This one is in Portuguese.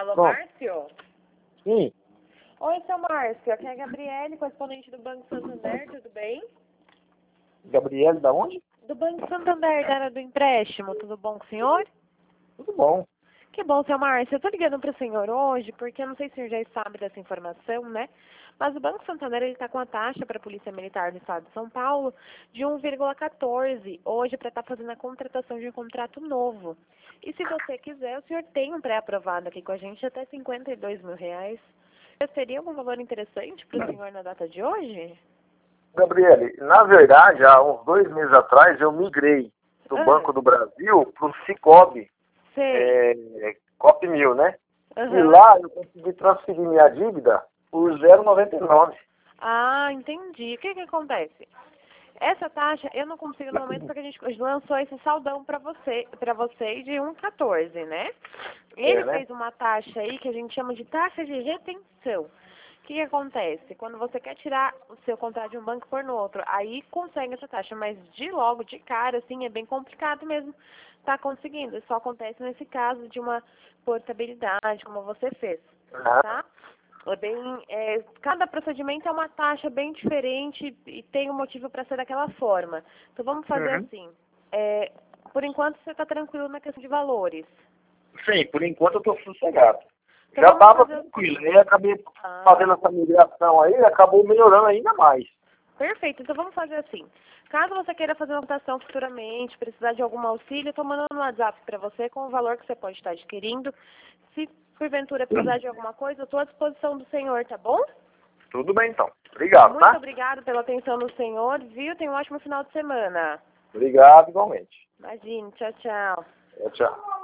Alô, Bom. Márcio? Sim, Oi, seu Márcio. Aqui é a Gabriele, correspondente do Banco Santander, tudo bem? Gabriele, da onde? Do Banco Santander, da área do empréstimo, tudo bom com o senhor? Tudo bom. Que bom, seu Márcio. Eu tô ligando para o senhor hoje, porque eu não sei se o senhor já sabe dessa informação, né? Mas o Banco Santander, ele está com a taxa para a Polícia Militar do Estado de São Paulo de 1,14 hoje para estar fazendo a contratação de um contrato novo. E se você quiser, o senhor tem um pré-aprovado aqui com a gente até R$ 52.000. Seria algum valor interessante para o senhor na data de hoje? Gabriele, na verdade, há uns 2 meses atrás, eu migrei do Ah. Banco do Brasil para o Cicobi, Sei. Copmil, né? E Aham. lá eu consegui transferir minha dívida por 0,99. Ah, entendi. O que que acontece? Essa taxa eu não consigo no momento porque a gente lançou esse saldão para vocês de 1,14, né? Ele Né? fez uma taxa aí que a gente chama de taxa de retenção. O que que acontece? Quando você quer tirar o seu contrato de um banco por no outro, aí consegue essa taxa, mas de logo, de cara, assim, é bem complicado mesmo tá conseguindo. Só acontece nesse caso de uma portabilidade, como você fez, tá? É bem, cada procedimento é uma taxa bem diferente e tem um motivo para ser daquela forma. Então vamos fazer Uhum. assim. Por enquanto você está tranquilo na questão de valores. Sim, por enquanto eu estou sossegado. Então Já vamos estava fazer. tranquilo, né? Acabei Ah, fazendo essa migração aí, acabou melhorando ainda mais. perfeito. Então vamos fazer assim. Caso você queira fazer uma votação futuramente, precisar de algum auxílio, estou mandando um WhatsApp para você com o valor que você pode estar adquirindo. Se porventura precisar de alguma coisa, eu estou à disposição do senhor, tá bom? Tudo bem então. Obrigado, Muito tá? obrigada pela atenção do senhor, viu? Tenha um ótimo final de semana. Obrigado igualmente. Imagine, tchau, tchau. Tchau.